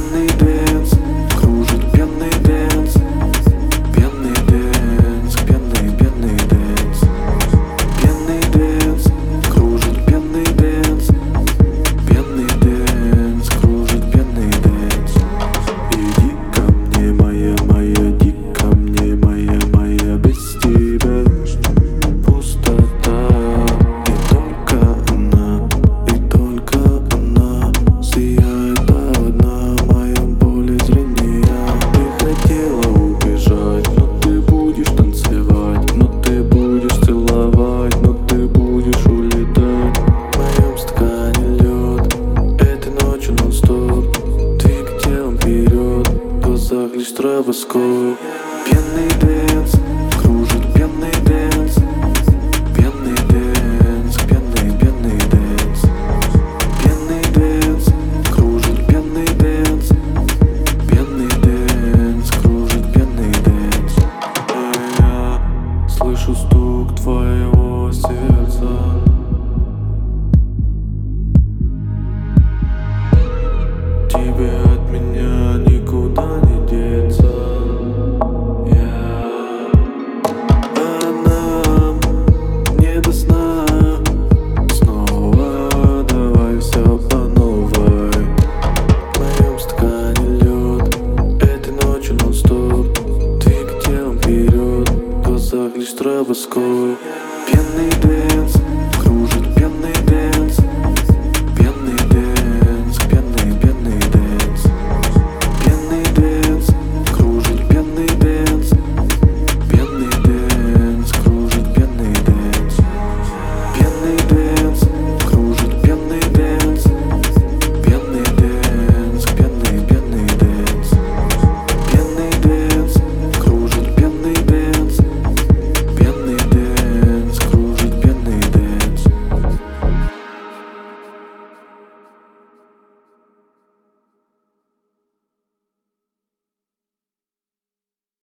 Пьяный дэнс, кружит пьяный дэнс. Пьяный дэнс, пьяный дэнс. Пьяный дэнс, кружит пьяный дэнс. Пьяный дэнс, кружит пьяный дэнс. Иди ко мне, моя, иди ко мне, моя, без тебя пустота. И только она сияет одна в моем поле зрения. Ты хотела убежать, но ты будешь танцевать, но ты будешь целовать, но ты будешь улетать. В моем стакане лед, этой ночью нон-стоп. Двигай телом вперед, в глазах лишь стробоскоп.